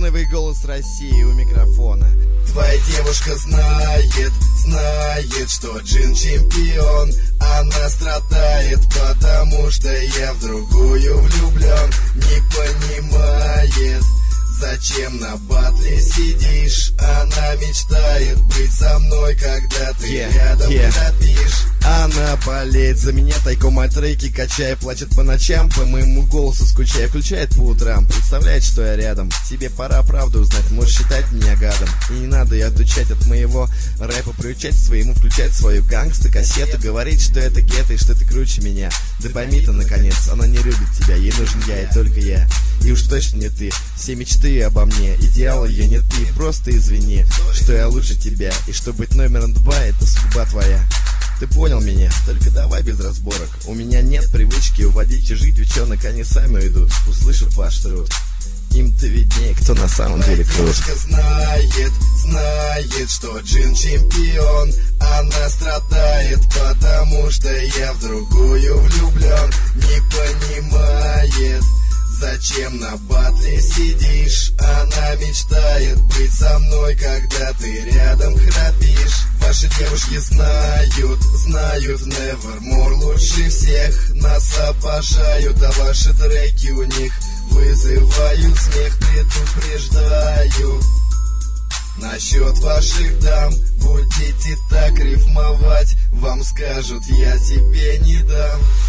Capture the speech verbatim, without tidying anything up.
Новый голос России у микрофона. Твоя девушка знает, знает, что Джин чемпион. Она страдает, потому что я в другую влюблен. Не понимает, зачем на батле сидишь. Она мечтает быть со мной, когда ты yeah, рядом yeah. храпишь. Она болеет за меня, тайком от треки качая, плачет по ночам, по моему голосу скучая, включает по утрам, представляет, что я рядом. Тебе пора правду узнать, можешь считать меня гадом. И не надо ее отучать от моего рэпа, приучать своему, включать свою гангста-кассету, говорить, что это гетто и что ты круче меня. Да пойми ты, наконец, она не любит тебя, ей нужен я и только я. И уж точно не ты, все мечты обо мне, идеал ее не ты. Просто извини, что я лучше тебя, и что быть номером два — это судьба твоя. Ты понял меня? Только давай без разборок. У меня нет привычки уводить чужих девчонок, они сами уйдут, услышат ваш труд. Им-то виднее, кто на самом деле крут. Девушка знает, знает, что Джин чемпион. Она страдает, потому что я в другую влюблен. Не понимает, зачем на батле сидишь. Она мечтает быть со мной, когда ты рядом храпишь. Ваши девушки знают, знают Nevermore лучше всех. Нас обожают, а ваши треки у них вызывают смех. Предупреждаю насчет ваших дам, будете так рифмовать, вам скажут, я тебе не дам.